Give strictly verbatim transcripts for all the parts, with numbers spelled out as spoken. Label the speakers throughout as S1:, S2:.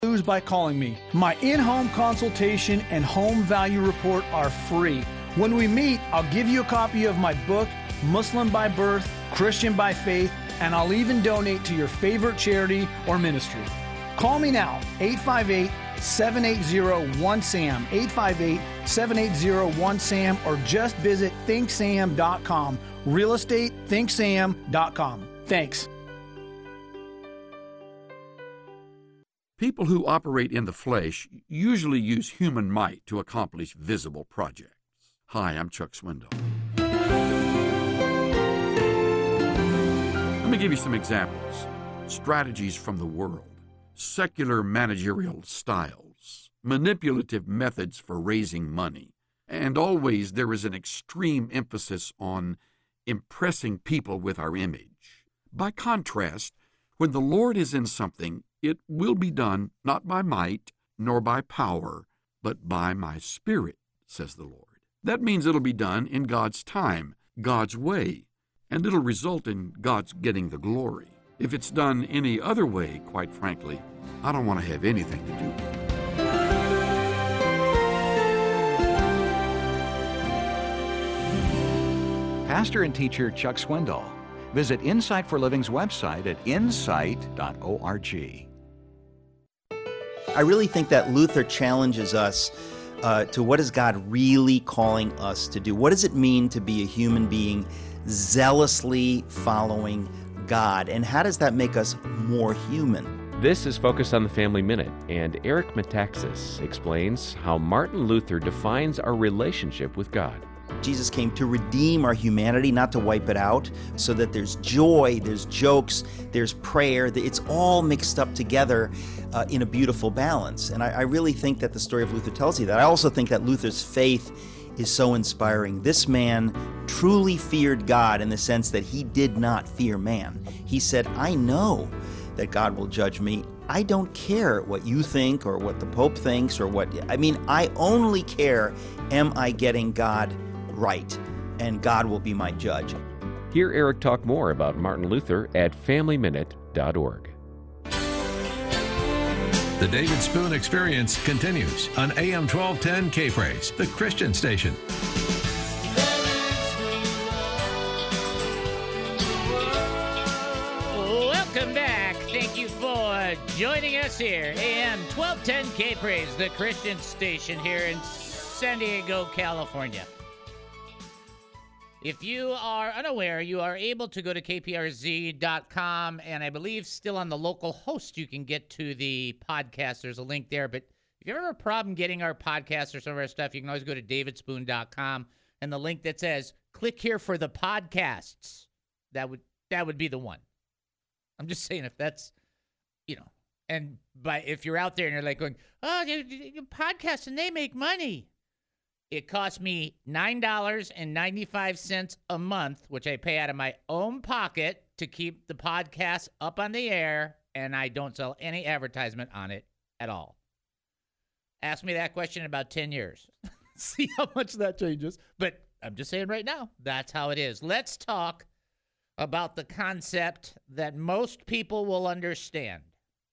S1: Lose by calling me. My in-home consultation and home value report are free. When we meet, I'll give you a copy of my book, Muslim by Birth, Christian by Faith, and I'll even donate to your favorite charity or ministry. Call me now, eight five eight, seven eight zero, one S A M, eight five eight, seven eight zero, one S A M, or just visit think sam dot com. Real estate, think sam dot com. Thanks.
S2: People who operate in the flesh usually use human might to accomplish visible projects. Hi, I'm Chuck Swindoll. Let me give you some examples. Strategies from the world, secular managerial styles, manipulative methods for raising money, and always there is an extreme emphasis on impressing people with our image. By contrast, when the Lord is in something, it will be done not by might nor by power, but by my Spirit, says the Lord. That means it'll be done in God's time, God's way, and it'll result in God's getting the glory. If it's done any other way, quite frankly, I don't want to have anything to do with it.
S3: Pastor and teacher Chuck Swindoll. Visit Insight for Living's website at insight dot org.
S4: I really think that Luther challenges us uh, to what is God really calling us to do? What does it mean to be a human being zealously following God? And how does that make us more human?
S5: This is Focus on the Family Minute, and Eric Metaxas explains how Martin Luther defines our relationship with God.
S4: Jesus came to redeem our humanity, not to wipe it out, so that there's joy, there's jokes, there's prayer. It's all mixed up together uh, in a beautiful balance. And I, I really think that the story of Luther tells you that. I also think that Luther's faith is so inspiring. This man truly feared God in the sense that he did not fear man. He said, I know that God will judge me. I don't care what you think or what the Pope thinks or what, I mean, I only care, am I getting God right? And God will be my judge.
S5: Hear Eric talk more about Martin Luther at family minute dot org.
S6: The David Spoon Experience continues on A M twelve ten K-Praise, the Christian station.
S7: Welcome back. Thank you for joining us here. A M twelve ten K-Praise, the Christian station here in San Diego, California. If you are unaware, you are able to go to K P R Z dot com, and I believe still on the local host you can get to the podcast. There's a link there, but if you ever have a problem getting our podcast or some of our stuff, you can always go to David Spoon dot com, and the link that says, click here for the podcasts, that would that would be the one. I'm just saying if that's, you know, and by if you're out there and you're like going, oh, you, you podcast and they make money. It costs me nine dollars and ninety-five cents a month, which I pay out of my own pocket to keep the podcast up on the air, and I don't sell any advertisement on it at all. Ask me that question in about ten years. See how much that changes. But I'm just saying right now, that's how it is. Let's talk about the concept that most people will understand.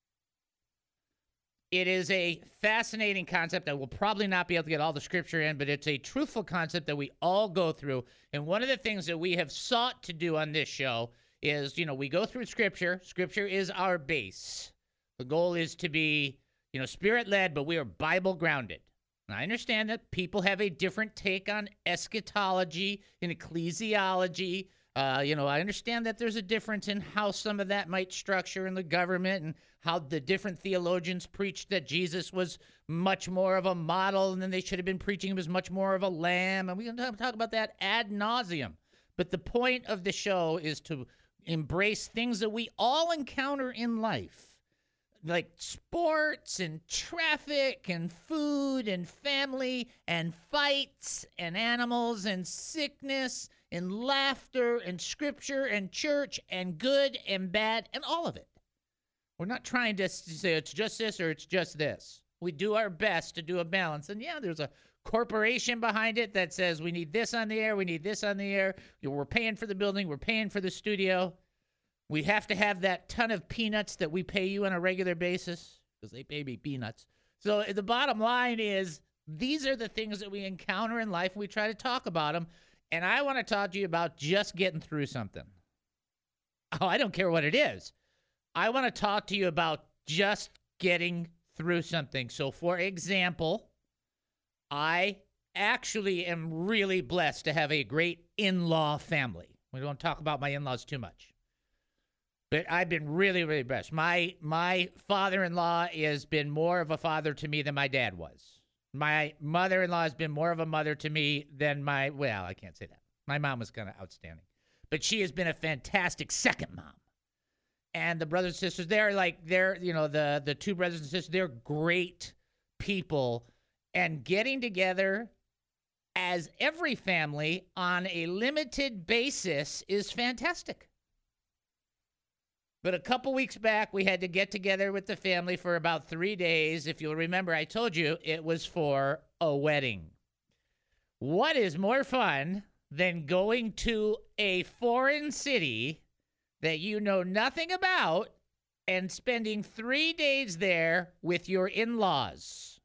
S7: It is a fascinating concept. I will probably not be able to get all the scripture in, but it's a truthful concept that we all go through. And one of the things that we have sought to do on this show is, you know, we go through scripture. Scripture is our base. The goal is to be, you know, spirit-led, but we are Bible-grounded. And I understand that people have a different take on eschatology and ecclesiology. Uh, you know, I understand that there's a difference in how some of that might structure in the government and how the different theologians preached that Jesus was much more of a model and then they should have been preaching he was much more of a lamb. And we can talk about that ad nauseum. But the point of the show is to embrace things that we all encounter in life, like sports and traffic and food and family and fights and animals and sickness and laughter and scripture and church and good and bad and all of it. We're not trying to say it's just this or it's just this. We do our best to do a balance. And yeah, there's a corporation behind it that says we need this on the air, we need this on the air. You know, we're paying for the building, we're paying for the studio. We have to have that ton of peanuts that we pay you on a regular basis. because they pay me peanuts. So the bottom line is these are the things that we encounter in life, and we try to talk about them. And I want to talk to you about just getting through something. Oh, I don't care what it is. I want to talk to you about just getting through something. So, for example, I actually am really blessed to have a great in-law family. We don't talk about my in-laws too much. But I've been really, really blessed. My my father-in-law has been more of a father to me than my dad was. My mother-in-law has been more of a mother to me than my, well, I can't say that. My mom was kind of outstanding. But she has been a fantastic second mom. And the brothers and sisters, they're like, they're, you know, the, the two brothers and sisters, they're great people. And getting together as every family on a limited basis is fantastic. But a couple weeks back, we had to get together with the family for about three days. If you'll remember, I told you it was for a wedding. What is more fun than going to a foreign city that you know nothing about and spending three days there with your in-laws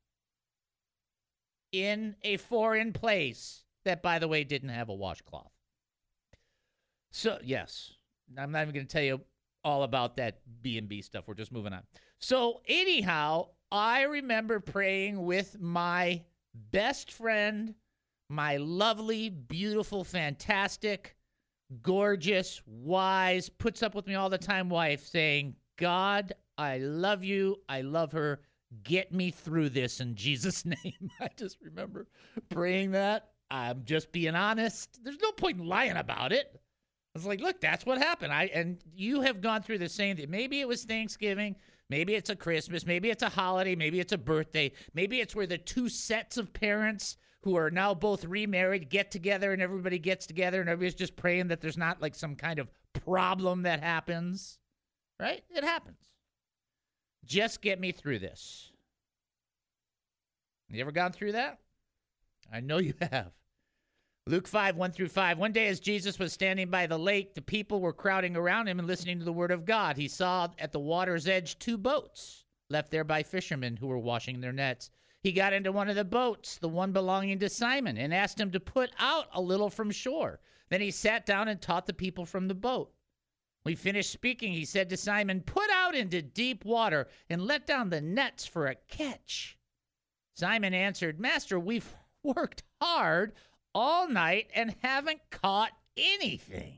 S7: in a foreign place that, by the way, didn't have a washcloth? So, yes, I'm not even going to tell you all about that B and B stuff. We're just moving on. So anyhow, I remember praying with my best friend, my lovely, beautiful, fantastic, gorgeous, wise, puts up with me all the time wife, saying, God, I love you. I love her. Get me through this in Jesus' name. I just remember praying that. I'm just being honest. There's no point in lying about it. I was like, look, that's what happened. I and you have gone through the same thing. Maybe it was Thanksgiving. Maybe it's a Christmas. Maybe it's a holiday. Maybe it's a birthday. Maybe it's where the two sets of parents who are now both remarried get together and everybody gets together and everybody's just praying that there's not like some kind of problem that happens. Right? It happens. Just get me through this. You ever gone through that? I know you have. Luke five, one through five. One day as Jesus was standing by the lake, the people were crowding around him and listening to the word of God. He saw at the water's edge two boats left there by fishermen who were washing their nets. He got into one of the boats, the one belonging to Simon, and asked him to put out a little from shore. Then he sat down and taught the people from the boat. When he finished speaking, he said to Simon, put out into deep water and let down the nets for a catch. Simon answered, Master, we've worked hard all night and haven't caught anything.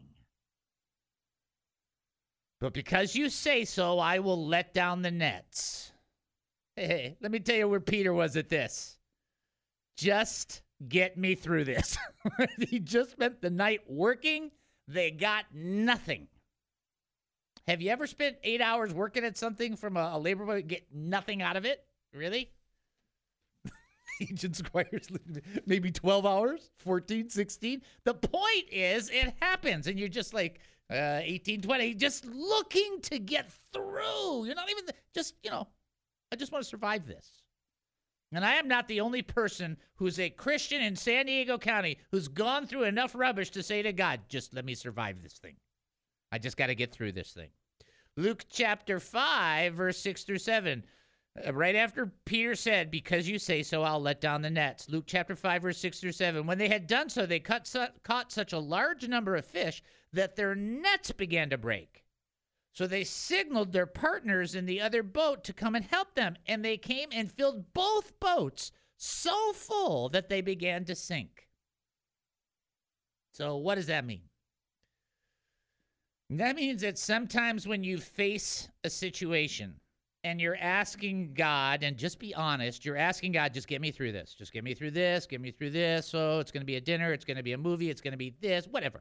S7: But because you say so, I will let down the nets. Hey, let me tell you where Peter was at this. Just get me through this. He just spent the night working. They got nothing. Have you ever spent eight hours working at something from a, a labor boy and get nothing out of it? Really? Agent Squires, maybe twelve hours, fourteen, sixteen. The point is, it happens, and you're just like uh, eighteen, twenty, just looking to get through. You're not even, just, you know, I just want to survive this. And I am not the only person who's a Christian in San Diego County who's gone through enough rubbish to say to God, just let me survive this thing. I just got to get through this thing. Luke chapter five, verse six through seven. Uh, right after Peter said, because you say so, I'll let down the nets. Luke chapter five, verse six through seven. When they had done so, they cut su- caught such a large number of fish that their nets began to break. So they signaled their partners in the other boat to come and help them. And they came and filled both boats so full that they began to sink. So what does that mean? That means that sometimes when you face a situation and you're asking God, and just be honest, you're asking God, just get me through this. Just get me through this, get me through this. So it's going to be a dinner, it's going to be a movie, it's going to be this, whatever.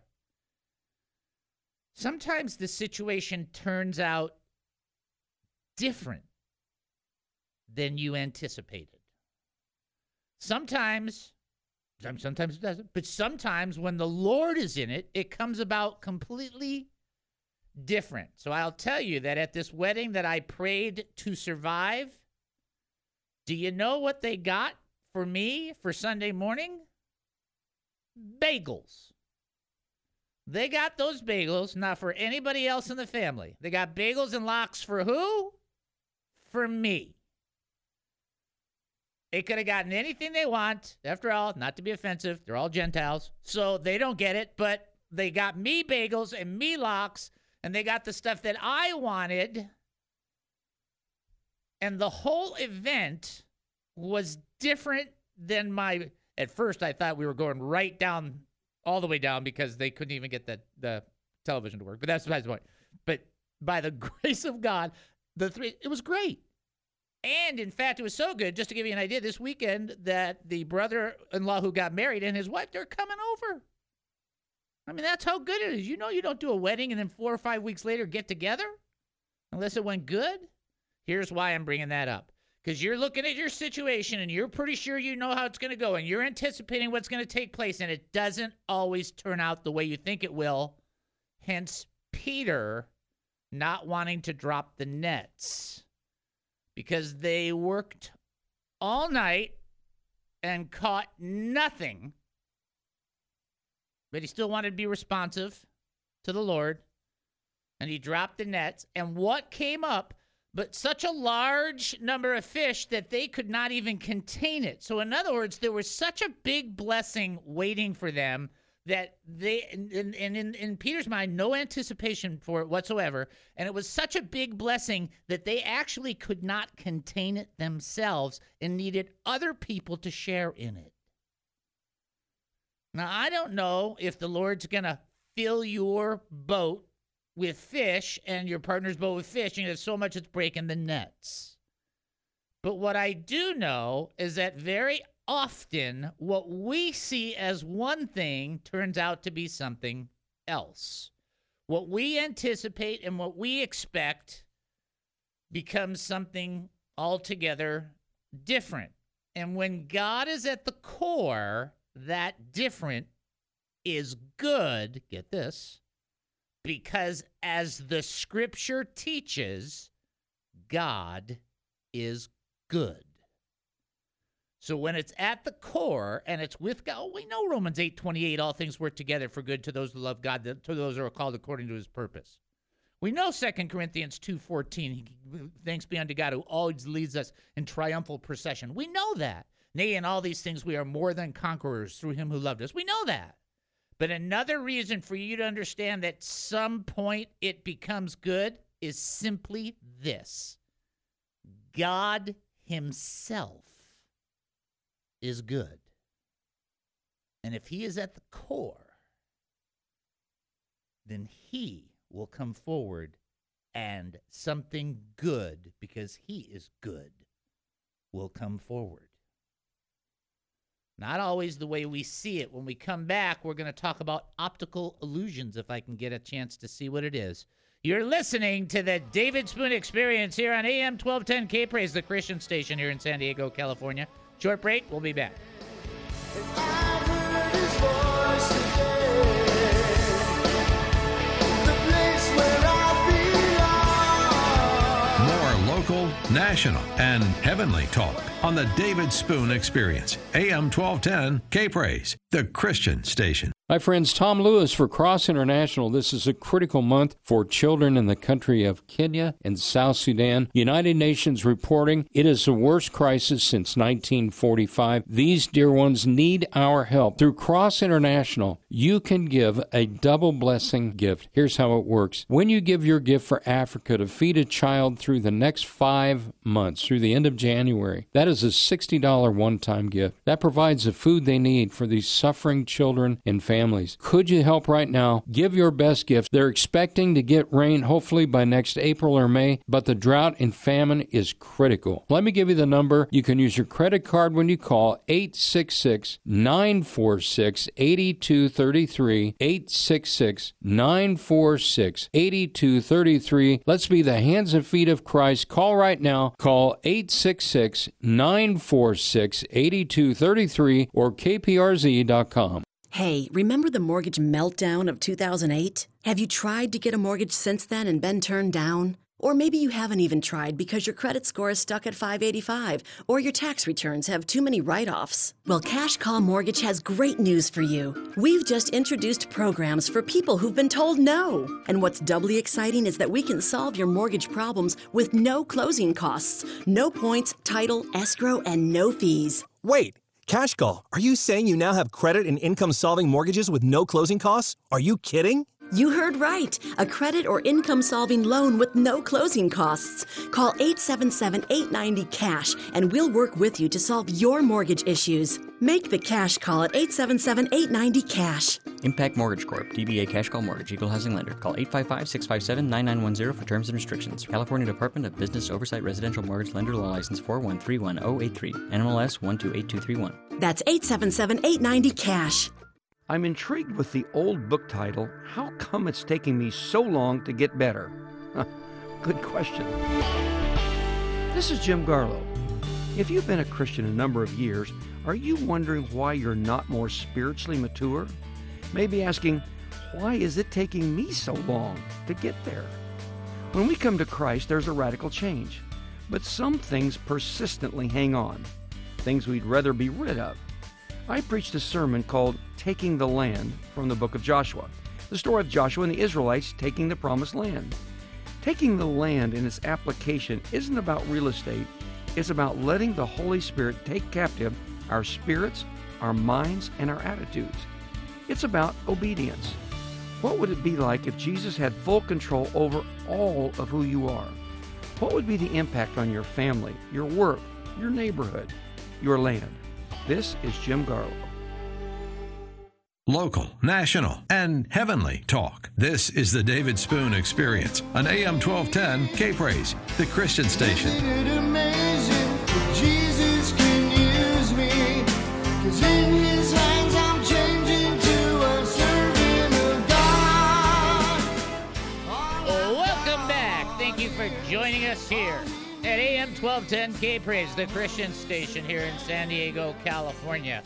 S7: Sometimes the situation turns out different than you anticipated. Sometimes, sometimes it doesn't, but sometimes when the Lord is in it, it comes about completely different. So I'll tell you that at this wedding that I prayed to survive, do you know what they got for me for Sunday morning? Bagels. They got those bagels, not for anybody else in the family. They got bagels and lox for who? For me. They could have gotten anything they want. After all, not to be offensive, they're all Gentiles, so they don't get it. But they got me bagels and me lox, and they got the stuff that I wanted. And the whole event was different than my... At first, I thought we were going right down, all the way down, because they couldn't even get the, the television to work. But that's besides the point. But by the grace of God, the three, it was great. And, in fact, it was so good, just to give you an idea, this weekend that the brother-in-law who got married and his wife, they're coming over. I mean, that's how good it is. You know you don't do a wedding and then four or five weeks later get together unless it went good. Here's why I'm bringing that up. Because you're looking at your situation and you're pretty sure you know how it's going to go and you're anticipating what's going to take place, and it doesn't always turn out the way you think it will. Hence, Peter not wanting to drop the nets. Because they worked all night and caught nothing. But he still wanted to be responsive to the Lord. And he dropped the nets. And what came up but such a large number of fish that they could not even contain it. So in other words, there was such a big blessing waiting for them that they, and in, in, in Peter's mind, no anticipation for it whatsoever. And it was such a big blessing that they actually could not contain it themselves and needed other people to share in it. Now, I don't know if the Lord's going to fill your boat with fish and your partner's boat with fish, and there's so much it's breaking the nets. But what I do know is that very often what we see as one thing turns out to be something else. What we anticipate and what we expect becomes something altogether different. And when God is at the core, that different is good. Get this. Because as the scripture teaches, God is good. So when it's at the core and it's with God, oh, we know Romans eight twenty-eight, all things work together for good to those who love God, to those who are called according to his purpose. We know Second Corinthians two fourteen, thanks be unto God who always leads us in triumphal procession. We know that. Nay, in all these things we are more than conquerors through him who loved us. We know that. But another reason for you to understand that some point it becomes good is simply this. God himself is good. And if he is at the core, then he will come forward and something good, because he is good, will come forward. Not always the way we see it. When we come back, we're going to talk about optical illusions, if I can get a chance to see what it is. You're listening to the David Spoon Experience here on A M twelve ten K-Praise, the Christian station here in San Diego, California. Short break. We'll be back.
S6: More local, national, and heavenly talk on the David Spoon Experience. A M twelve ten K-Praise, the Christian station.
S8: Hi friends, Tom Lewis for Cross International. This is a critical month for children in the country of Kenya and South Sudan. United Nations reporting it is the worst crisis since nineteen forty-five. These dear ones need our help. Through Cross International, you can give a double blessing gift. Here's how it works. When you give your gift for Africa to feed a child through the next five months, through the end of January, that is a sixty dollars one-time gift. That provides the food they need for these suffering children and families. Families. Could you help right now? Give your best gift. They're expecting to get rain hopefully by next April or May, but the drought and famine is critical. Let me give you the number. You can use your credit card when you call eight six six, nine four six, eight two three three, eight six six, nine four six, eight two three three. Let's be the hands and feet of Christ. Call right now. Call eight six six, nine four six, eight two three three or K P R Z dot com.
S9: Hey, remember the mortgage meltdown of two thousand eight? Have you tried to get a mortgage since then and been turned down? Or maybe you haven't even tried because your credit score is stuck at five eighty-five, or your tax returns have too many write-offs. Well, Cash Call Mortgage has great news for you. We've just introduced programs for people who've been told no. And what's doubly exciting is that we can solve your mortgage problems with no closing costs, no points, title, escrow, and no fees.
S10: Wait, Cash Call, are you saying you now have credit and income-solving mortgages with no closing costs? Are you kidding?
S9: You heard right. A credit or income-solving loan with no closing costs. Call eight seven seven, eight nine zero, CASH and we'll work with you to solve your mortgage issues. Make the cash call at eight seven seven, eight nine zero, CASH.
S11: Impact Mortgage Corp. D B A Cash Call Mortgage. Equal Housing Lender. Call eight five five, six five seven, nine nine one zero for terms and restrictions. California Department of Business Oversight Residential Mortgage Lender Law License four one three one zero eight three. N M L S one two eight two three one.
S9: That's eight seven seven, eight nine zero, CASH.
S12: I'm intrigued with the old book title, How Come It's Taking Me So Long to Get Better? Good question. This is Jim Garlow. If you've been a Christian a number of years, are you wondering why you're not more spiritually mature? Maybe asking, why is it taking me so long to get there? When we come to Christ, there's a radical change. But some things persistently hang on, things we'd rather be rid of. I preached a sermon called Taking the Land from the book of Joshua, the story of Joshua and the Israelites taking the promised land. Taking the land in its application isn't about real estate, it's about letting the Holy Spirit take captive our spirits, our minds, and our attitudes. It's about obedience. What would it be like if Jesus had full control over all of who you are? What would be the impact on your family, your work, your neighborhood, your land? This is Jim Garlow.
S6: Local, national, and heavenly talk. This is the David Spoon Experience on A M twelve ten K-Praise, the Christian station.
S13: Isn't it amazing that Jesus can use me? 'Cause in his hands I'm changing to a servant of God.
S7: Welcome back. Thank you for joining us here at A M twelve ten K-Praise, the Christian station here in San Diego, California.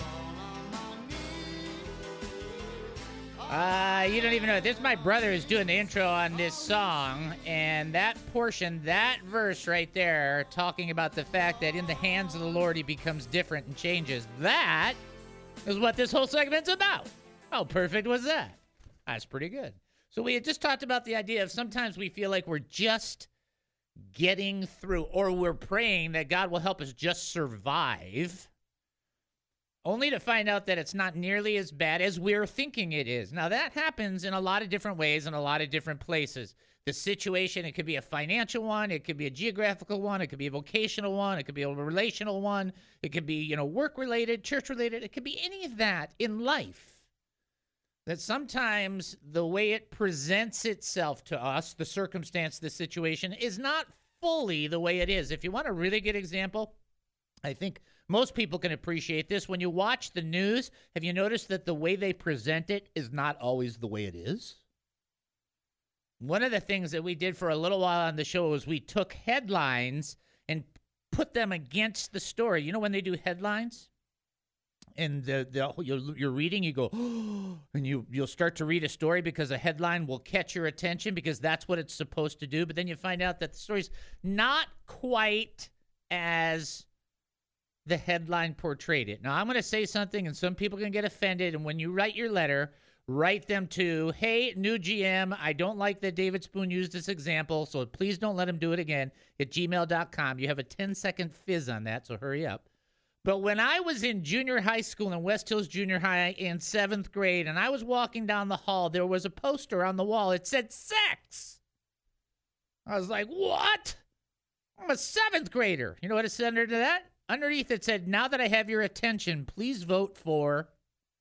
S7: Uh, you don't even know it. This is my brother who's doing the intro on this song, and that portion, that verse right there, talking about the fact that in the hands of the Lord he becomes different and changes. That is what this whole segment's about. How perfect was that? That's pretty good. So we had just talked about the idea of sometimes we feel like we're just getting through, or we're praying that God will help us just survive, only to find out that it's not nearly as bad as we're thinking it is. Now, that happens in a lot of different ways in a lot of different places. The situation, it could be a financial one, it could be a geographical one, it could be a vocational one, it could be a relational one, it could be, you know, work-related, church-related, it could be any of that in life. That sometimes the way it presents itself to us, the circumstance, the situation, is not fully the way it is. If you want a really good example, I think most people can appreciate this. When you watch the news, have you noticed that the way they present it is not always the way it is? One of the things that we did for a little while on the show was we took headlines and put them against the story. You know when they do headlines? And the, the you're, you're reading, you go, oh, and you, you'll start to read a story because a headline will catch your attention because that's what it's supposed to do. But then you find out that the story's not quite as the headline portrayed it. Now, I'm going to say something, and some people can get offended. And when you write your letter, write them to, hey, new G M, I don't like that David Spoon used this example, so please don't let him do it again, at gmail dot com. You have a ten-second fizz on that, so hurry up. But when I was in junior high school in West Hills Junior High in seventh grade, and I was walking down the hall, there was a poster on the wall. It said sex. I was like, what? I'm a seventh grader. You know what it said under that? Underneath it said, now that I have your attention, please vote for.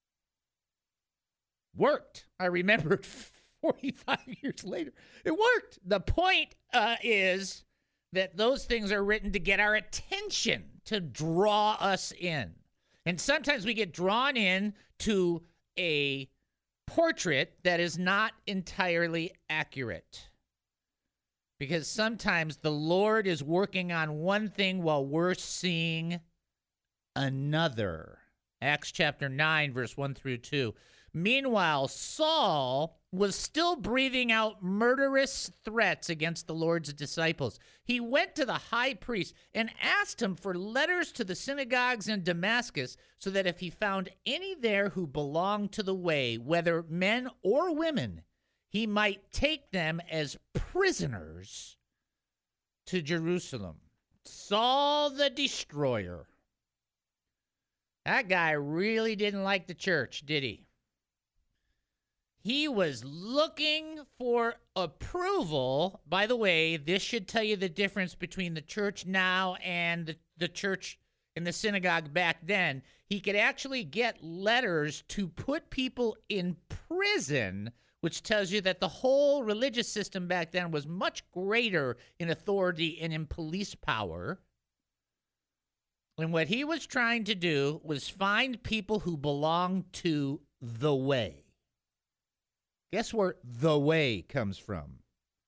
S7: Worked. I remember it forty-five years later. It worked. The point uh, is that those things are written to get our attention, to draw us in. And sometimes we get drawn in to a portrait that is not entirely accurate. Because sometimes the Lord is working on one thing while we're seeing another. Acts chapter nine, verse one through two. Meanwhile, Saul was still breathing out murderous threats against the Lord's disciples. He went to the high priest and asked him for letters to the synagogues in Damascus so that if he found any there who belonged to the way, whether men or women, he might take them as prisoners to Jerusalem. Saul the destroyer. That guy really didn't like the church, did he? He was looking for approval. By the way, this should tell you the difference between the church now and the, the church in the synagogue back then. He could actually get letters to put people in prison, which tells you that the whole religious system back then was much greater in authority and in police power. And what he was trying to do was find people who belonged to the way. Guess where the way comes from?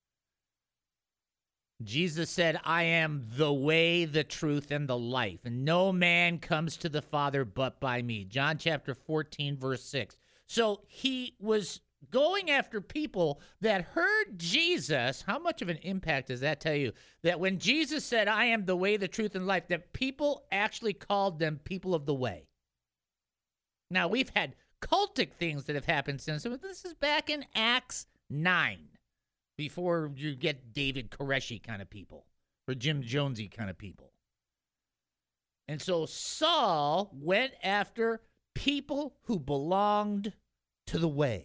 S7: Jesus said, I am the way, the truth, and the life, and no man comes to the Father but by me. John chapter fourteen, verse six. So he was going after people that heard Jesus. How much of an impact does that tell you? That when Jesus said, I am the way, the truth, and life, that people actually called them people of the way. Now, we've had cultic things that have happened since. This is back in Acts nine, before you get David Koreshi kind of people or Jim Jonesy kind of people. And so Saul went after people who belonged to the way.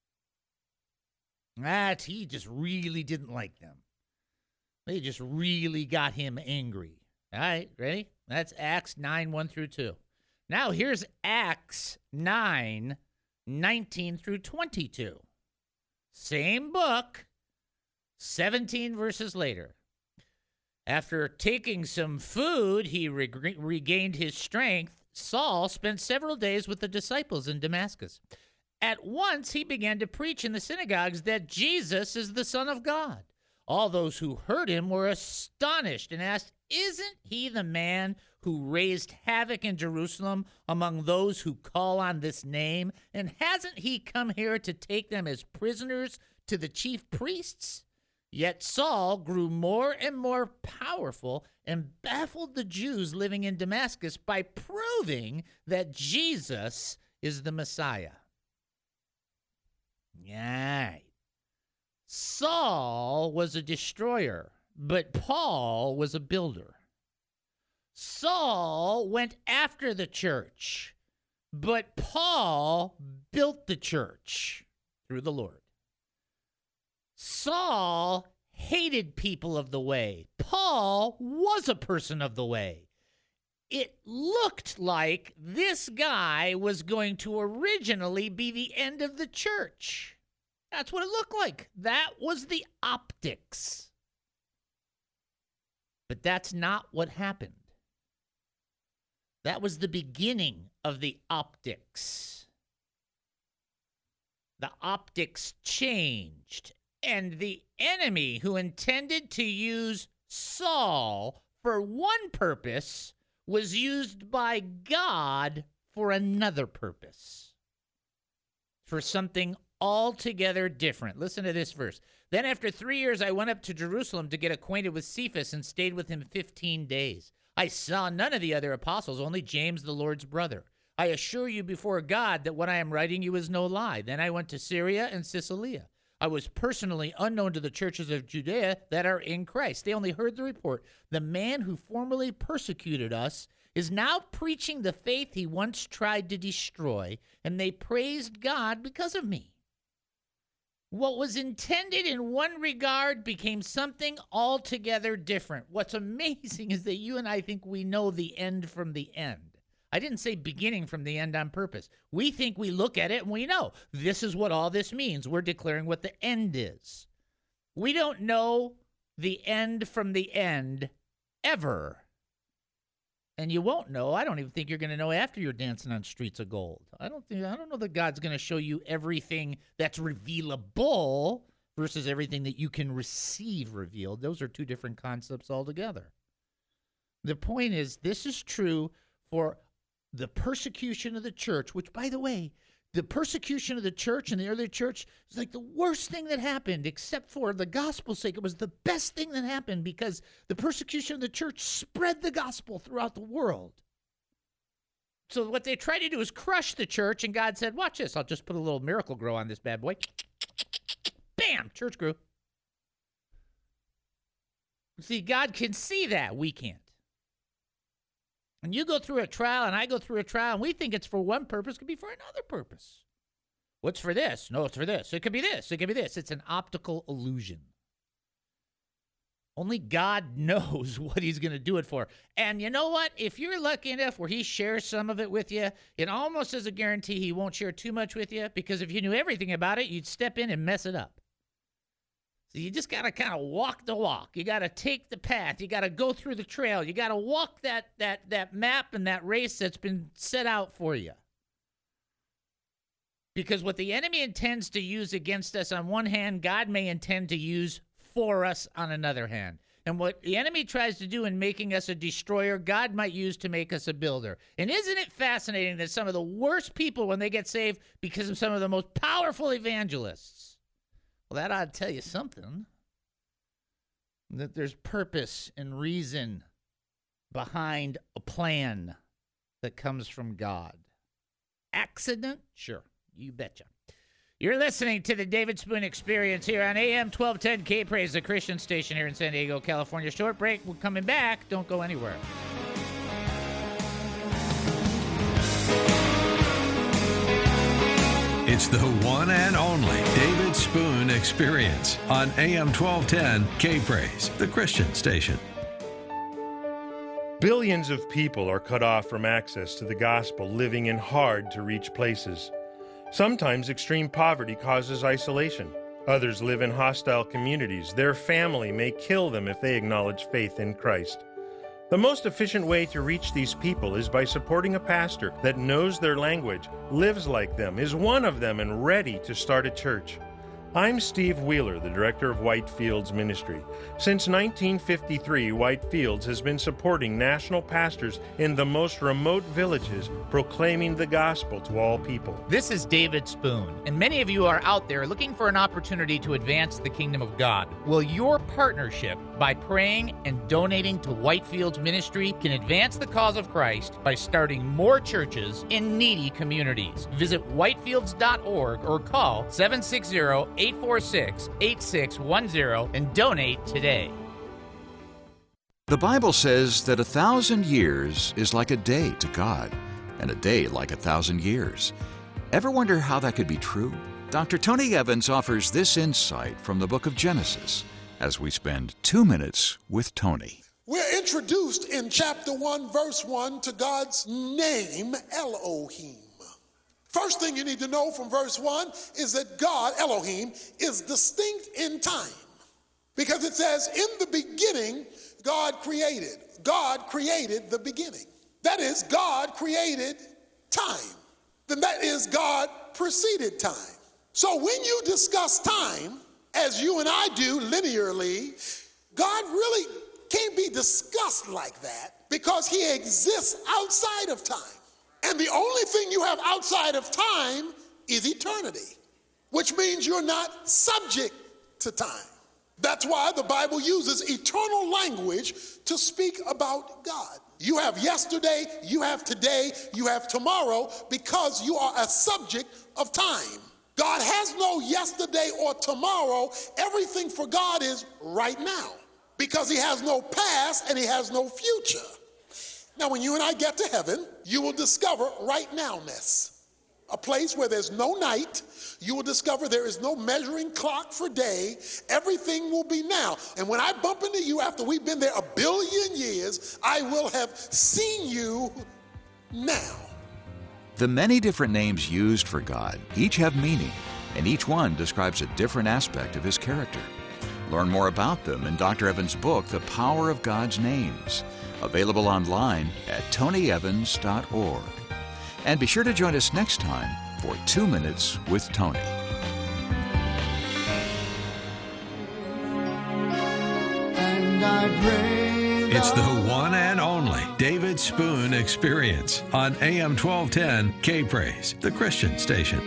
S7: That he just really didn't like them. They just really got him angry. All right, ready? That's Acts nine, one through two. Now here's Acts nine, nineteen through twenty-two. Same book, seventeen verses later. After taking some food, he reg- regained his strength. Saul spent several days with the disciples in Damascus. At once he began to preach in the synagogues that Jesus is the Son of God. All those who heard him were astonished and asked, isn't he the man who raised havoc in Jerusalem among those who call on this name? And hasn't he come here to take them as prisoners to the chief priests? Yet Saul grew more and more powerful and baffled the Jews living in Damascus by proving that Jesus is the Messiah. Right. Saul was a destroyer, but Paul was a builder. Saul went after the church, but Paul built the church through the Lord. Saul hated people of the way. Paul was a person of the way. It looked like this guy was going to originally be the end of the church. That's what it looked like. That was the optics. But that's not what happened. That was the beginning of the optics. The optics changed, and the enemy who intended to use Saul for one purpose was used by God for another purpose, for something altogether different. Listen to this verse. Then after three years, I went up to Jerusalem to get acquainted with Cephas and stayed with him fifteen days. I saw none of the other apostles, only James, the Lord's brother. I assure you before God that what I am writing you is no lie. Then I went to Syria and Cilicia. I was personally unknown to the churches of Judea that are in Christ. They only heard the report. The man who formerly persecuted us is now preaching the faith he once tried to destroy, and they praised God because of me. What was intended in one regard became something altogether different. What's amazing is that you and I think we know the end from the end. I didn't say beginning from the end on purpose. We think we look at it and we know this is what all this means. We're declaring what the end is. We don't know the end from the end ever. And you won't know. I don't even think you're going to know after you're dancing on streets of gold. I don't think I don't know that God's going to show you everything that's revealable versus everything that you can receive revealed. Those are two different concepts altogether. The point is, this is true for the persecution of the church, which, by the way, the persecution of the church and the early church is like the worst thing that happened, except for the gospel's sake. It was the best thing that happened because the persecution of the church spread the gospel throughout the world. So what they tried to do is crush the church, and God said, watch this. I'll just put a little miracle grow on this bad boy. Bam! Church grew. See, God can see that. We can't. And you go through a trial, and I go through a trial, and we think it's for one purpose. It could be for another purpose. What's for this? No, it's for this. It could be this. It could be this. It's an optical illusion. Only God knows what he's going to do it for. And you know what? If you're lucky enough where he shares some of it with you, it almost is a guarantee he won't share too much with you, because if you knew everything about it, you'd step in and mess it up. So you just got to kind of walk the walk. You got to take the path. You got to go through the trail. You got to walk that that that map and that race that's been set out for you. Because what the enemy intends to use against us on one hand, God may intend to use for us on another hand. And what the enemy tries to do in making us a destroyer, God might use to make us a builder. And isn't it fascinating that some of the worst people, when they get saved, because of some of the most powerful evangelists, well, that ought to tell you something. That there's purpose and reason behind a plan that comes from God. Accident? Sure, you betcha. You're listening to the David Spoon Experience here on A M twelve ten K-Praise, the Christian station here in San Diego, California. Short break. We're coming back. Don't go anywhere.
S6: It's the one and only David Spoon Experience on A M twelve ten K-Praise, the Christian station.
S14: Billions of people are cut off from access to the gospel, living in hard-to-reach places. Sometimes extreme poverty causes isolation. Others live in hostile communities. Their family may kill them if they acknowledge faith in Christ. The most efficient way to reach these people is by supporting a pastor that knows their language, lives like them, is one of them, and ready to start a church. I'm Steve Wheeler, the director of Whitefields Ministry. Since nineteen fifty-three, Whitefields has been supporting national pastors in the most remote villages, proclaiming the gospel to all people.
S7: This is David Spoon, and many of you are out there looking for an opportunity to advance the kingdom of God. Well, your partnership by praying and donating to Whitefields Ministry can advance the cause of Christ by starting more churches in needy communities. Visit whitefields dot org or call seven six zero, eight four six, eight six one zero and donate today.
S3: The Bible says that a thousand years is like a day to God, and a day like a thousand years. Ever wonder how that could be true? Doctor Tony Evans offers this insight from the book of Genesis as we spend two minutes with Tony.
S15: We're introduced in chapter one, verse one, to God's name, Elohim. First thing you need to know from verse one is that God, Elohim, is distinct in time. Because it says, in the beginning, God created. God created the beginning. That is, God created time. Then that is, God preceded time. So when you discuss time, as you and I do linearly, God really can't be discussed like that because he exists outside of time. And the only thing you have outside of time is eternity, which means you're not subject to time. That's why the Bible uses eternal language to speak about God. You have yesterday, you have today, you have tomorrow, because you are a subject of time. God has no yesterday or tomorrow. Everything for God is right now, because he has no past and he has no future. Now, when you and I get to heaven, you will discover right now-ness, a place where there's no night. You will discover there is no measuring clock for day. Everything will be now. And when I bump into you after we've been there a billion years, I will have seen you now.
S3: The many different names used for God each have meaning, and each one describes a different aspect of his character. Learn more about them in Doctor Evans' book, The Power of God's Names, available online at tony evans dot org. And be sure to join us next time for Two Minutes with Tony.
S13: And I pray
S6: It's the one and only David Spoon Experience on A M twelve ten K-Praise, the Christian station.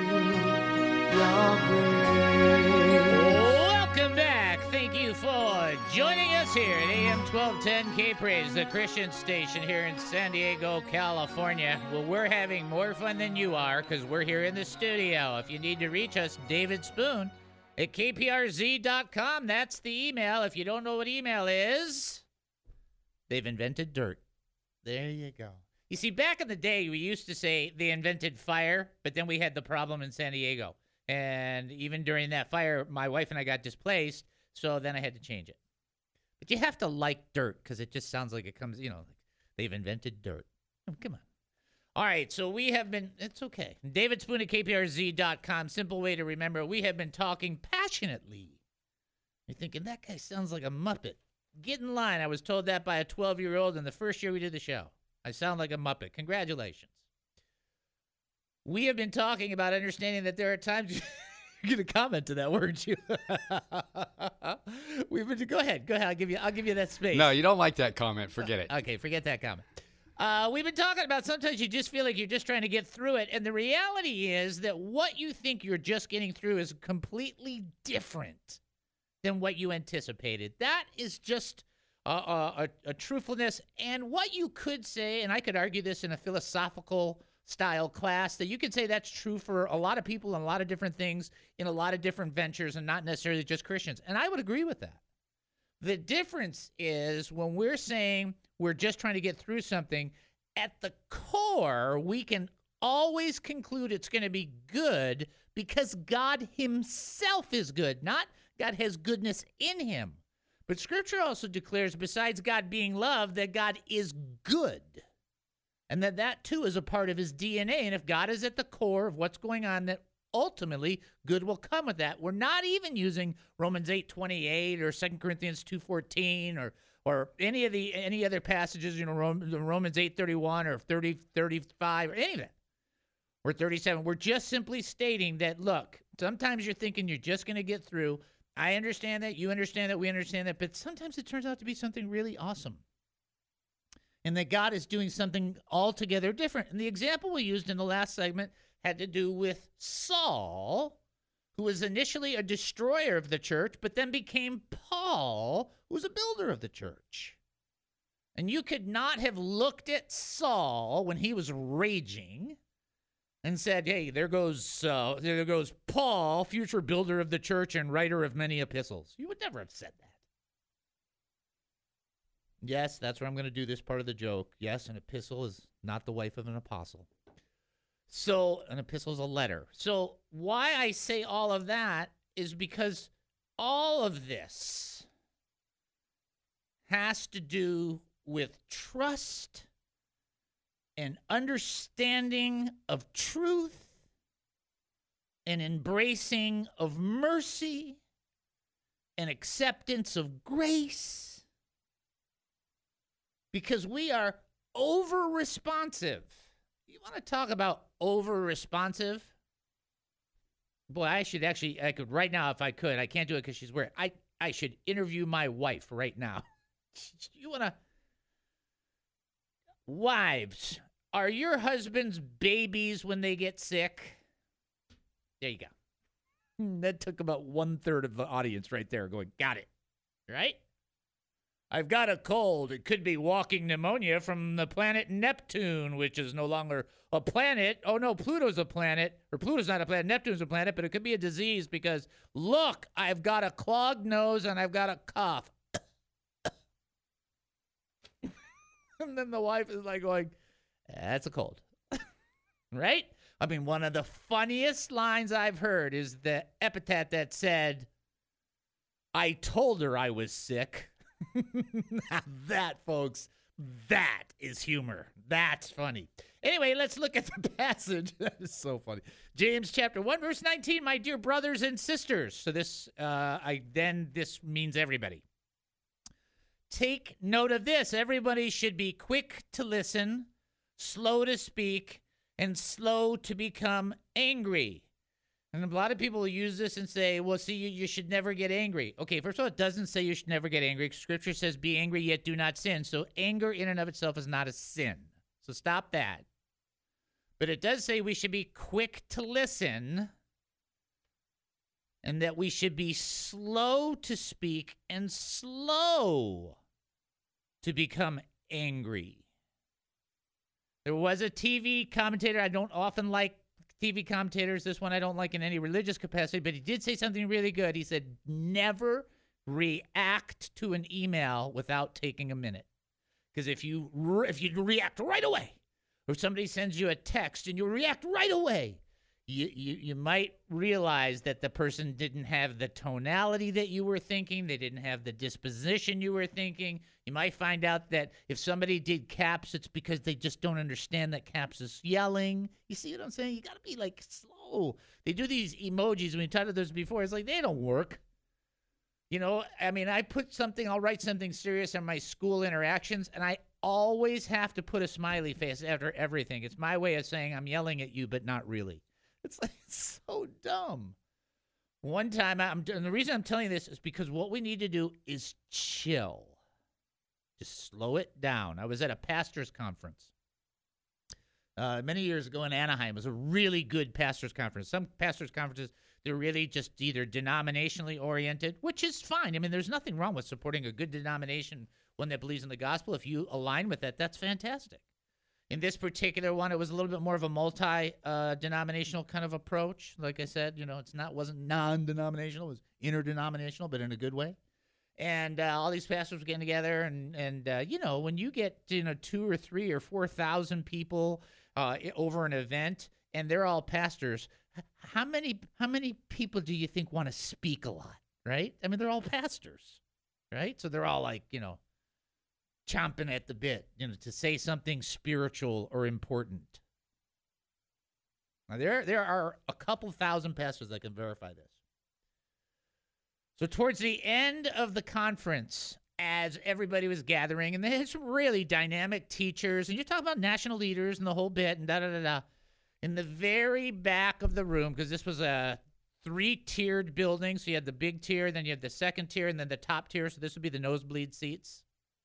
S7: Welcome back. Thank you for joining us here at A M twelve ten K-Praise, the Christian station here in San Diego, California. Well, we're having more fun than you are because we're here in the studio. If you need to reach us, David Spoon at K P R Z dot com. That's the email. If you don't know what email is, they've invented dirt. There you go. You see, back in the day, we used to say they invented fire, but then we had the problem in San Diego. And even during that fire, my wife and I got displaced, so then I had to change it. But you have to like dirt because it just sounds like it comes, you know, like they've invented dirt. Oh, come on. All right, so we have been, it's okay. David Spoon at K P R Z dot com. Simple way to remember, we have been talking passionately. You're thinking, that guy sounds like a Muppet. Get in line. I was told that by a twelve-year-old in the first year we did the show. I sound like a Muppet. Congratulations. We have been talking about understanding that there are times you're going to comment to that, weren't you? We've been. Go ahead. Go ahead. I'll give you. I'll give you that space.
S16: No, you don't like that comment. Forget it.
S7: Okay, forget that comment. Uh, we've been talking about sometimes you just feel like you're just trying to get through it, and the reality is that what you think you're just getting through is completely different than what you anticipated. That is just a, a, a truthfulness, and what you could say, and I could argue this in a philosophical style class, that you could say that's true for a lot of people and a lot of different things in a lot of different ventures and not necessarily just Christians. And I would agree with that. The difference is when we're saying we're just trying to get through something, at the core, we can always conclude it's going to be good because God himself is good, not God has goodness in him. But Scripture also declares, besides God being love, that God is good. And that that, too, is a part of his D N A. And if God is at the core of what's going on, that ultimately good will come with that. We're not even using Romans eight twenty-eight or Second Corinthians two fourteen or or any of the any other passages, you know, Romans eight thirty-one or thirty thirty-five or any of it. Or thirty-seven. We're just simply stating that, look, sometimes you're thinking you're just going to get through. I understand that. You understand that. We understand that. But sometimes it turns out to be something really awesome. And that God is doing something altogether different. And the example we used in the last segment had to do with Saul, who was initially a destroyer of the church, but then became Paul, who was a builder of the church. And you could not have looked at Saul when he was raging and said, hey, there goes uh, there goes Paul, future builder of the church and writer of many epistles. You would never have said that. Yes, that's where I'm going to do this part of the joke. Yes, an epistle is not the wife of an apostle. So an epistle is a letter. So why I say all of that is because all of this has to do with trust and understanding of truth and embracing of mercy and acceptance of grace. Because we are over-responsive. You want to talk about over-responsive? Boy, I should actually, I could right now if I could. I can't do it because she's weird. I, I should interview my wife right now. You want to... Wives, are your husbands babies when they get sick? There you go. That took about one-third of the audience right there going, got it. Right? I've got a cold. It could be walking pneumonia from the planet Neptune, which is no longer a planet. Oh, no, Pluto's a planet. Or Pluto's not a planet. Neptune's a planet, but it could be a disease because, look, I've got a clogged nose and I've got a cough. And then the wife is like going, that's a cold. Right? I mean, one of the funniest lines I've heard is the epithet that said, I told her I was sick. Now that, folks, that is humor. That's funny. Anyway, let's look at the passage. That is so funny. James chapter one, verse nineteen, my dear brothers and sisters. So this, uh, I then this means everybody. Take note of this. Everybody should be quick to listen, slow to speak, and slow to become angry. And a lot of people use this and say, well, see, you, you should never get angry. Okay, first of all, it doesn't say you should never get angry. Scripture says, be angry, yet do not sin. So anger in and of itself is not a sin. So stop that. But it does say we should be quick to listen and that we should be slow to speak and slow to become angry. There was a T V commentator. I don't often like T V commentators. This one I don't like in any religious capacity, but he did say something really good. He said, never react to an email without taking a minute. Because if you re- if you react right away, or somebody sends you a text and you react right away, you, you, you might realize that the person didn't have the tonality that you were thinking. They didn't have the disposition you were thinking. You might find out that if somebody did caps, it's because they just don't understand that caps is yelling. You see what I'm saying? You got to be, like, slow. They do these emojis. We talked about those before. It's like, they don't work. You know, I mean, I put something, I'll write something serious on my school interactions, and I always have to put a smiley face after everything. It's my way of saying I'm yelling at you, but not really. It's like, it's so dumb. One time, I'm, and the reason I'm telling you this is because what we need to do is chill. Just slow it down. I was at a pastor's conference uh, many years ago in Anaheim. It was a really good pastor's conference. Some pastor's conferences, they're really just either denominationally oriented, which is fine. I mean, there's nothing wrong with supporting a good denomination, one that believes in the gospel. If you align with that, that's fantastic. In this particular one, it was a little bit more of a multi-denominational uh, kind of approach. Like I said, you know, it's not wasn't non-denominational. It was interdenominational, but in a good way. And uh, all these pastors were getting together, and and uh, you know, when you get you know two or three or four thousand people uh, over an event, and they're all pastors, how many how many people do you think want to speak a lot? Right? I mean, they're all pastors, right? So they're all like you know, chomping at the bit, you know, to say something spiritual or important. Now there there are a couple thousand pastors that can verify this. So towards the end of the conference, as everybody was gathering, and there's some really dynamic teachers, and you're talking about national leaders and the whole bit, and da-da-da-da. In the very back of the room, because this was a three-tiered building, so you had the big tier, then you had the second tier, and then the top tier, so this would be the nosebleed seats.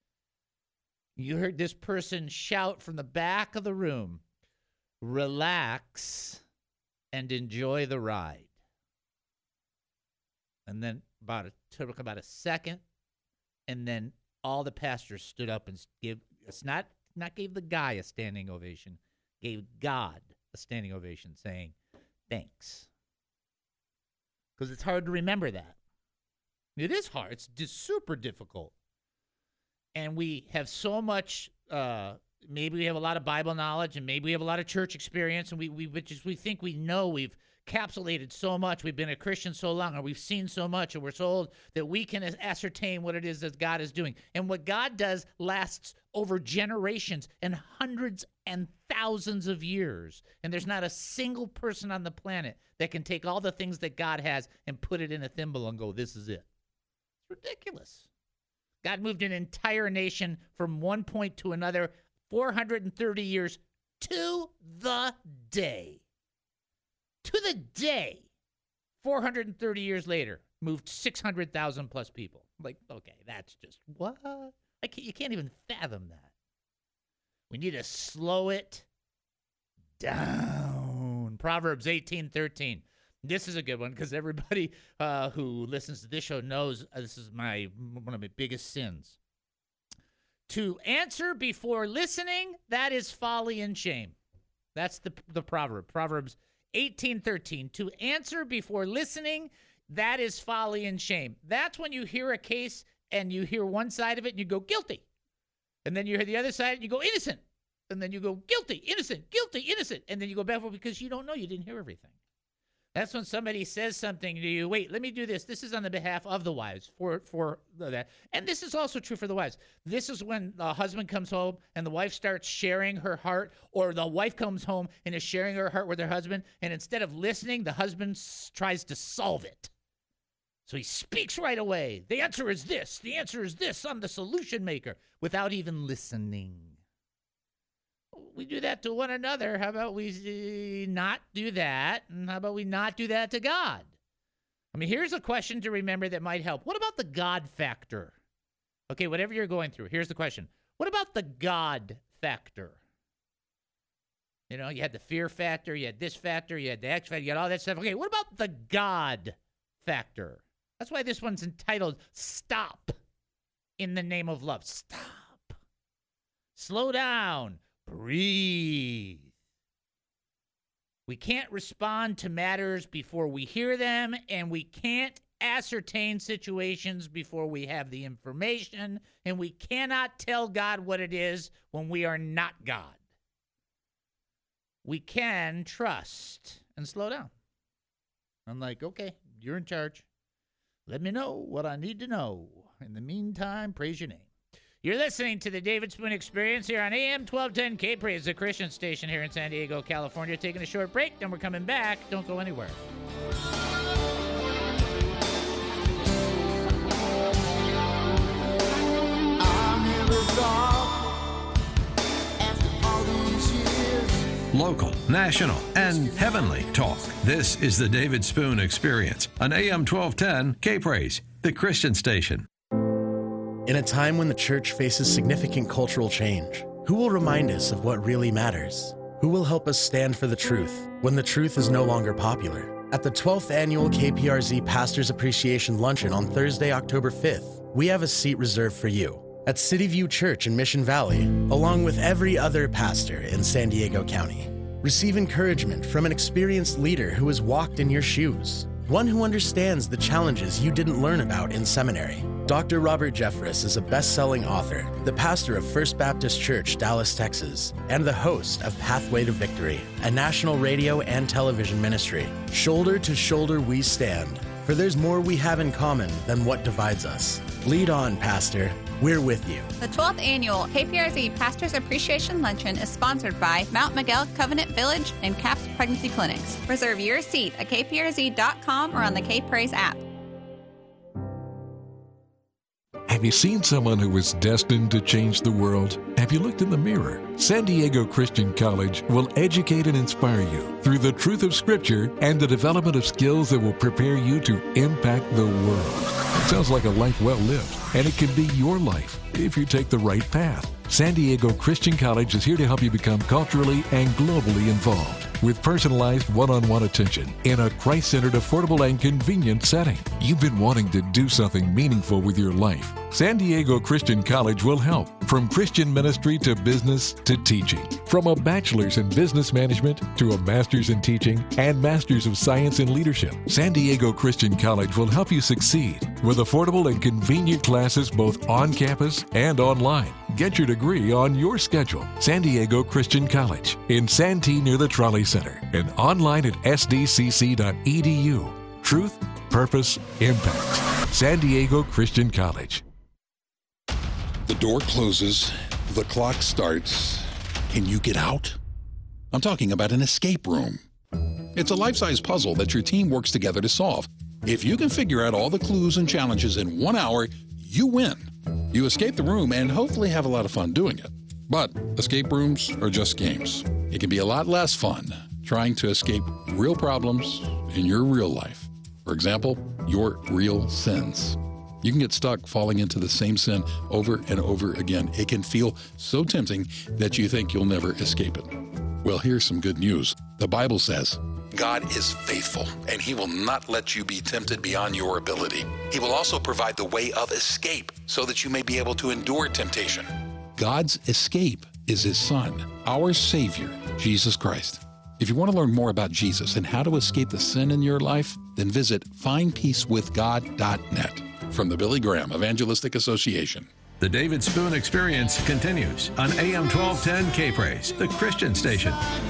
S7: You heard this person shout from the back of the room, relax and enjoy the ride. And then about a, took about a second, and then all the pastors stood up and gave, it's not, not gave the guy a standing ovation, gave God a standing ovation saying, thanks. Because it's hard to remember that. It is hard. It's just super difficult. And we have so much, uh, maybe we have a lot of Bible knowledge, and maybe we have a lot of church experience, and we we just we think we know, we've capsulated so much, we've been a Christian so long, or we've seen so much, and we're told that we can ascertain what it is that God is doing. And what God does lasts over generations and hundreds and thousands of years. And there's not a single person on the planet that can take all the things that God has and put it in a thimble and go, this is it. It's ridiculous. God moved an entire nation from one point to another, four hundred thirty years to the day. To the day, four hundred thirty years later, moved six hundred thousand plus people. Like, okay, that's just, what? I can't, you can't even fathom that. We need to slow it down. Proverbs eighteen thirteen. This is a good one because everybody uh, who listens to this show knows uh, this is my one of my biggest sins. To answer before listening, that is folly and shame. That's the the proverb. Proverbs eighteen thirteen. To answer before listening, that is folly and shame. That's when you hear a case and you hear one side of it and you go guilty. And then you hear the other side and you go innocent. And then you go guilty, innocent, guilty, innocent. And then you go back because you don't know, you didn't hear everything. That's when somebody says something to you, wait, let me do this. This is on the behalf of the wives for for that. And this is also true for the wives. This is when the husband comes home and the wife starts sharing her heart, or the wife comes home and is sharing her heart with her husband, and instead of listening, the husband s- tries to solve it. So he speaks right away. The answer is this. The answer is this. I'm the solution maker, without even listening. We we do that to one another, how about we uh, not do that? And how about we not do that to God? I mean, here's a question to remember that might help. What about the God factor? Okay, whatever you're going through, here's the question. What about the God factor? You know, you had the fear factor, you had this factor, you had the X factor, you had all that stuff. Okay, what about the God factor? That's why this one's entitled Stop in the Name of Love. Stop. Slow down. Breathe. We can't respond to matters before we hear them, and we can't ascertain situations before we have the information, and we cannot tell God what it is when we are not God. We can trust and slow down. I'm like, okay, you're in charge. Let me know what I need to know. In the meantime, praise your name. You're listening to the David Spoon Experience here on A M twelve ten K-Praise, the Christian station here in San Diego, California. Taking a short break, then we're coming back. Don't go anywhere.
S13: I never thought after all these years.
S6: Local, national, and heavenly talk. This is the David Spoon Experience on A M twelve ten K-Praise, the Christian station.
S17: In a time when the church faces significant cultural change, who will remind us of what really matters? Who will help us stand for the truth when the truth is no longer popular? At the twelfth Annual K P R Z Pastors Appreciation Luncheon on Thursday, October fifth, we have a seat reserved for you at City View Church in Mission Valley, along with every other pastor in San Diego County. Receive encouragement from an experienced leader who has walked in your shoes, one who understands the challenges you didn't learn about in seminary. Doctor Robert Jeffress is a best-selling author, the pastor of First Baptist Church, Dallas, Texas, and the host of Pathway to Victory, a national radio and television ministry. Shoulder to shoulder we stand, for there's more we have in common than what divides us. Lead on, Pastor. We're with you.
S18: The twelfth Annual K P R Z Pastors Appreciation Luncheon is sponsored by Mount Miguel Covenant Village and CAPS Pregnancy Clinics. Reserve your seat at K P R Z dot com or on the K-Praise app.
S19: Have you seen someone who was destined to change the world? Have you looked in the mirror? San Diego Christian College will educate and inspire you through the truth of Scripture and the development of skills that will prepare you to impact the world. Sounds like a life well lived, and it can be your life if you take the right path. San Diego Christian College is here to help you become culturally and globally involved with personalized one-on-one attention in a Christ-centered, affordable, and convenient setting. You've been wanting to do something meaningful with your life. San Diego Christian College will help, from Christian ministry to business to teaching. From a bachelor's in business management to a master's in teaching and master's of science in leadership, San Diego Christian College will help you succeed with affordable and convenient classes both on campus and online. Get your degree on your schedule. San Diego Christian College in Santee near the Trolley Center and online at s d c c dot e d u. Truth, purpose, impact. San Diego Christian College.
S20: The door closes, the clock starts. Can you get out? I'm talking about an escape room. It's a life-size puzzle that your team works together to solve. If you can figure out all the clues and challenges in one hour, you win. You escape the room and hopefully have a lot of fun doing it. But escape rooms are just games. It can be a lot less fun trying to escape real problems in your real life. For example, your real sins. You can get stuck falling into the same sin over and over again. It can feel so tempting that you think you'll never escape it. Well, here's some good news. The Bible says, God is faithful, and He will not let you be tempted beyond your ability. He will also provide the way of escape so that you may be able to endure temptation. God's escape is His Son, our Savior, Jesus Christ. If you want to learn more about Jesus and how to escape the sin in your life, then visit find peace with god dot net. From the Billy Graham Evangelistic Association.
S6: The David Spoon Experience continues on A M twelve ten K-Praise, the Christian station.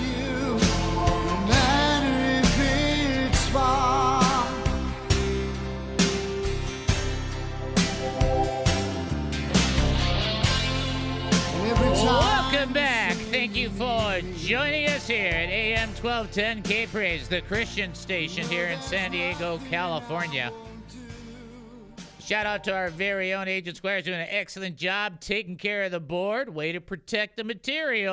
S7: Welcome back. Thank you for joining us here at A M twelve ten K-Praise, the Christian station here in San Diego, California. Shout out to our very own Agent Squires doing an excellent job taking care of the board. Way to protect the material.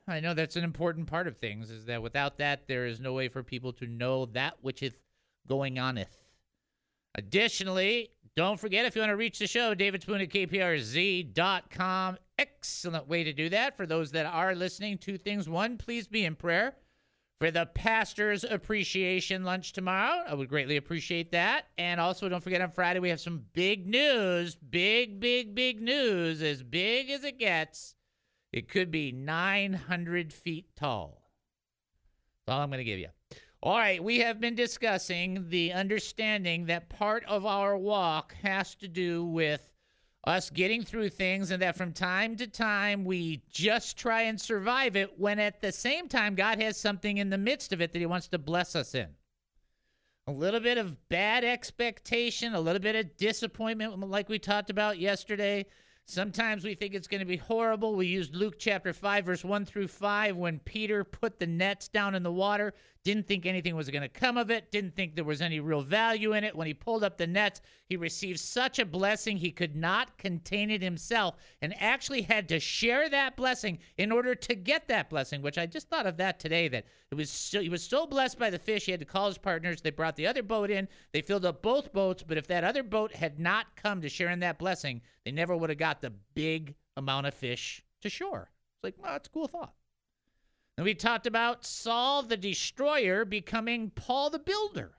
S7: I know that's an important part of things, is that without that, there is no way for people to know that which is going oneth. Additionally, don't forget, if you want to reach the show, David Spoon at K P R Z dot com. Excellent way to do that. For those that are listening, two things. One, please be in prayer for the pastor's appreciation lunch tomorrow. I would greatly appreciate that. And also, don't forget, on Friday, we have some big news. Big, big, big news. As big as it gets. It could be nine hundred feet tall. That's all I'm going to give you. All right, we have been discussing the understanding that part of our walk has to do with us getting through things, and that from time to time we just try and survive it, when at the same time God has something in the midst of it that he wants to bless us in. A little bit of bad expectation, a little bit of disappointment like we talked about yesterday. Sometimes we think it's going to be horrible. We used Luke chapter five, verse one through five, when Peter put the nets down in the water, didn't think anything was going to come of it, didn't think there was any real value in it. When he pulled up the nets, he received such a blessing he could not contain it himself, and actually had to share that blessing in order to get that blessing, which I just thought of that today, that it was so, he was so blessed by the fish, he had to call his partners. They brought the other boat in. They filled up both boats, but if that other boat had not come to share in that blessing, they never would have got the big amount of fish to shore. It's like, well, that's a cool thought. And we talked about Saul the destroyer becoming Paul the builder.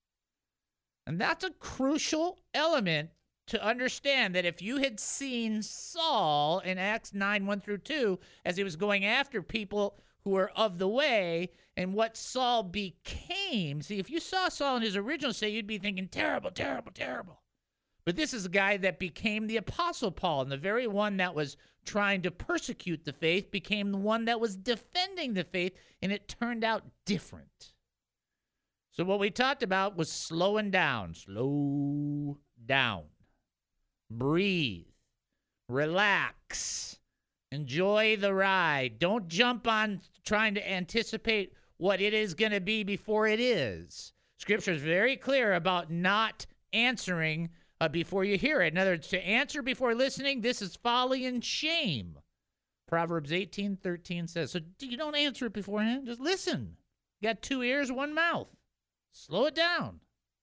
S7: And that's a crucial element to understand, that if you had seen Saul in Acts nine, one through two, as he was going after people who were of the way, and what Saul became. See, if you saw Saul in his original state, you'd be thinking, terrible, terrible, terrible. But this is a guy that became the Apostle Paul, and the very one that was trying to persecute the faith became the one that was defending the faith, and it turned out different. So what we talked about was slowing down. Slow down. Breathe. Relax. Enjoy the ride. Don't jump on trying to anticipate what it is going to be before it is. Scripture is very clear about not answering Uh, before you hear it. In other words, to answer before listening, this is folly and shame. Proverbs eighteen thirteen says. So you don't answer it beforehand. Just listen. You got two ears, one mouth. Slow it down.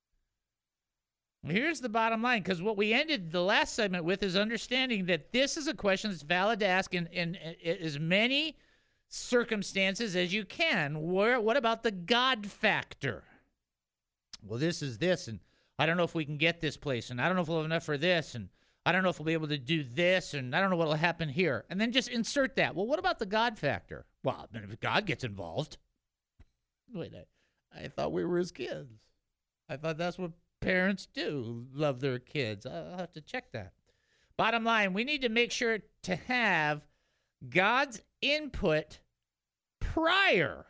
S7: Here's the bottom line, because what we ended the last segment with is understanding that this is a question that's valid to ask in, in, in as many circumstances as you can. Where, what about the God factor? Well, this is this, and I don't know if we can get this place, and I don't know if we'll have enough for this, and I don't know if we'll be able to do this, and I don't know what will happen here. And then just insert that. Well, what about the God factor? Well, if God gets involved. Wait, I, I thought we were his kids. I thought that's what parents do, love their kids. I'll have to check that. Bottom line, we need to make sure to have God's input prior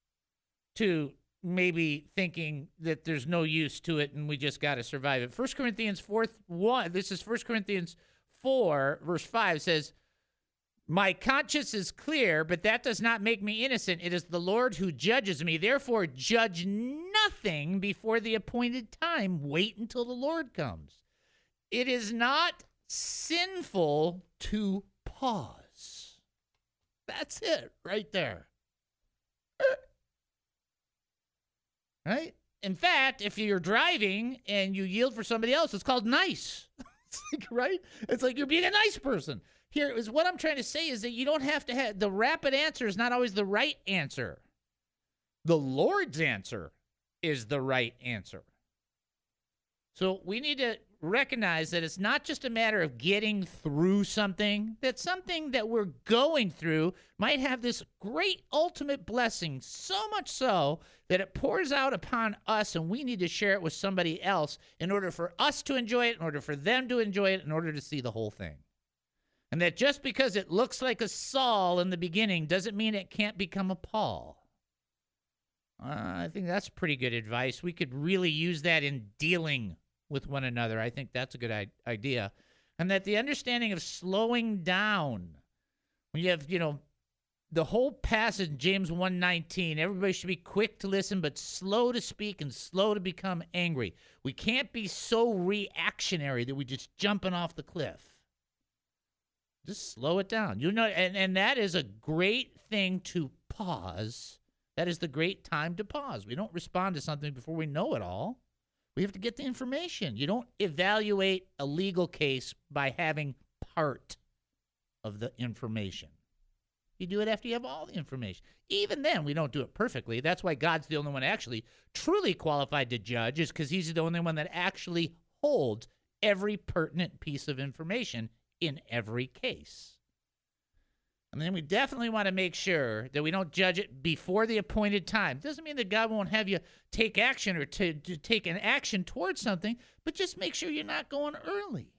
S7: to maybe thinking that there's no use to it and we just got to survive it. First Corinthians four, one, this is First Corinthians four, verse five, says, my conscience is clear, but that does not make me innocent. It is the Lord who judges me. Therefore, judge nothing before the appointed time. Wait until the Lord comes. It is not sinful to pause. That's it right there. Right? In fact, if you're driving and you yield for somebody else, it's called nice. It's like, right? It's like you're being a nice person. Here is what I'm trying to say is that you don't have to have the rapid answer is not always the right answer. The Lord's answer is the right answer. So we need to recognize that it's not just a matter of getting through something, that something that we're going through might have this great ultimate blessing, so much so that it pours out upon us and we need to share it with somebody else in order for us to enjoy it, in order for them to enjoy it, in order to see the whole thing. And that just because it looks like a Saul in the beginning doesn't mean it can't become a Paul. Uh, I think that's pretty good advice. We could really use that in dealing with one another. I think that's a good I- idea. And that the understanding of slowing down, when you have, you know, the whole passage, James one nineteen, everybody should be quick to listen, but slow to speak and slow to become angry. We can't be so reactionary that we're just jumping off the cliff. Just slow it down. You know, and, and that is a great thing to pause. That is the great time to pause. We don't respond to something before we know it all. We have to get the information. You don't evaluate a legal case by having part of the information. You do it after you have all the information. Even then, we don't do it perfectly. That's why God's the only one actually truly qualified to judge, is because he's the only one that actually holds every pertinent piece of information in every case. And then we definitely want to make sure that we don't judge it before the appointed time. Doesn't mean that God won't have you take action or to, to take an action towards something, but just make sure you're not going early.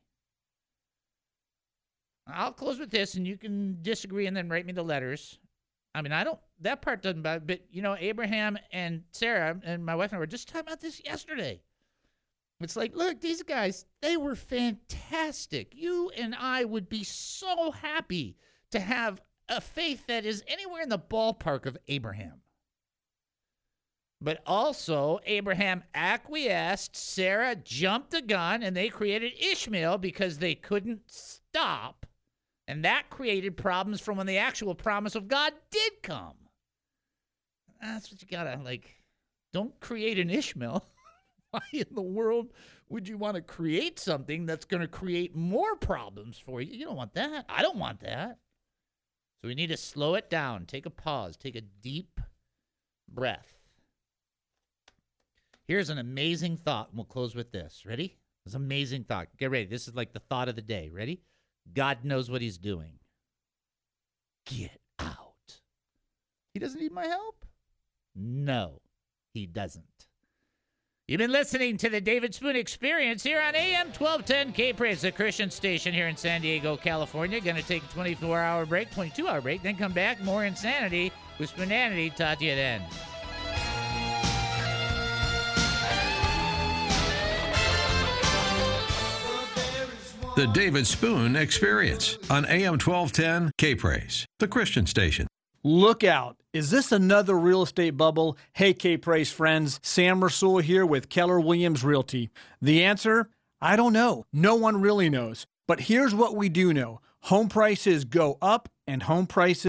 S7: I'll close with this, and you can disagree and then write me the letters. I mean, I don't, that part doesn't bother, but, you know, Abraham and Sarah and my wife and I were just talking about this yesterday. It's like, look, these guys, they were fantastic. You and I would be so happy to have a faith that is anywhere in the ballpark of Abraham. But also, Abraham acquiesced, Sarah jumped the gun, and they created Ishmael because they couldn't stop. And that created problems from when the actual promise of God did come. That's what you gotta, like, don't create an Ishmael. Why in the world would you want to create something that's going to create more problems for you? You don't want that. I don't want that. So we need to slow it down. Take a pause. Take a deep breath. Here's an amazing thought, and we'll close with this. Ready? This amazing thought. Get ready. This is like the thought of the day. Ready? God knows what he's doing. Get out. He doesn't need my help? No, he doesn't. You've been listening to the David Spoon Experience here on A M twelve ten K-Praise, the Christian station here in San Diego, California. Going to take a twenty-four hour break, twenty-two hour break, then come back. More insanity with Spoonanity. Talk to you then.
S6: The David Spoon Experience on A M twelve ten K-Praise, the Christian station.
S1: Look out. Is this another real estate bubble? Hey, K-Praise friends, Sam Rasul here with Keller Williams Realty. The answer? I don't know. No one really knows. But here's what we do know. Home prices go up and home prices